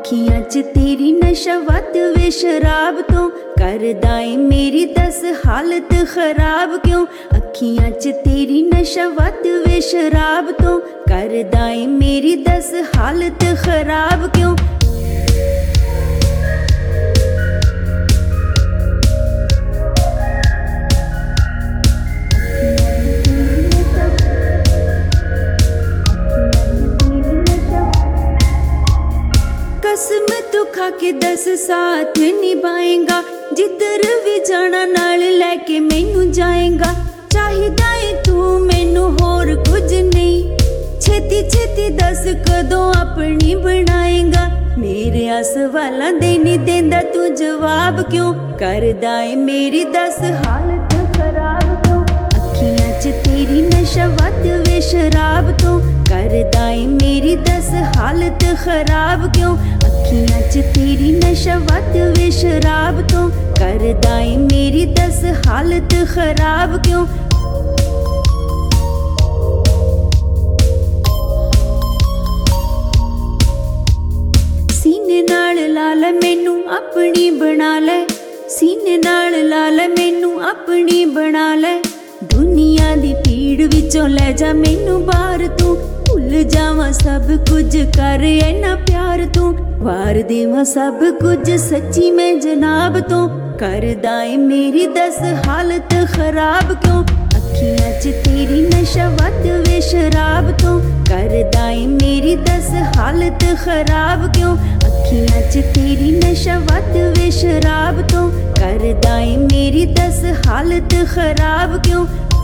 अखियां च तेरी नशा वत वे शराब तो करदा ए मेरी दस हालत खराब क्यों। अखियां च तेरी नशा वत वे शराब तो करदा ए मेरी दस हालत खराब क्यों। कसम तू खा के दस साथ निभाएगा, जिधर भी जाना नाल लैके मैनू जाएगा। चाहिदा है तू मैनू होर कुछ नहीं, छेती छेती दस कदों अपनी बनाएगा। मेरे सवालां दे नहीं देंदा तू जवाब क्यों, करदा है मेरी दस हालत खराब क्यों। अखियां च तेरी नशा वत वे शराब तो करदा है मेरी दस हालत खराब क्यों। अखियां च तेरी नशा वत वे शराब तो करदा है मेरी दस हालत खराब क्यों। सीने नाल ला लै मैनू अपनी बना लै, सीने नाल ला लै मैनू अपनी बना लै। दुनिया दी भीड़ विचों लै जा मैनू बाहर तू, भुल जावां सब कुछ कर इन्ना प्यार तू। वार देवां सब कुछ सच्ची मैं जनाब तो करदा है मेरी दस हालत खराब क्यों। अखियां च तेरी नशा वत वे शराब तो करदा है मेरी दस हालत खराब क्यों। अखियां च तेरी नशा वत वे शराब तो करदा है मेरी दस हालत खराब क्यों।